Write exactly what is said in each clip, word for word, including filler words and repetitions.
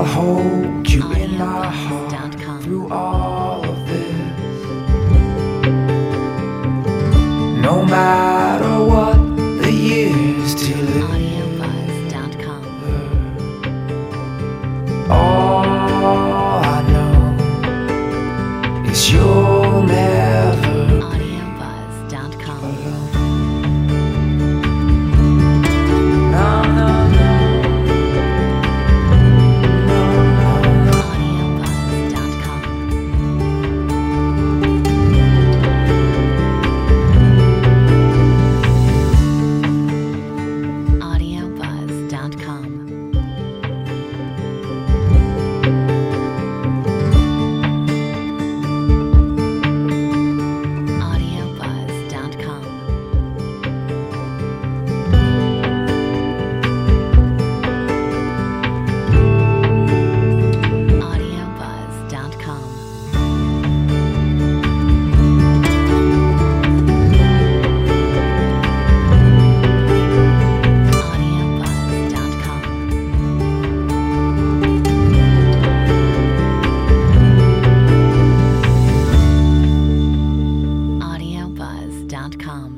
I'll hold you in my heart through all of this. No matter what the years till it audiobuzz dot com. All I know is you'll never audiobuzz dot com. alone. No, no, no. No, no, no. audiobuzz dot com. audiobuzz dot com. audiobuzz dot com. audiobuzz dot com. audiobuzz dot com. audiobuzz dot com.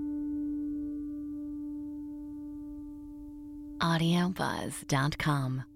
audiobuzz dot com.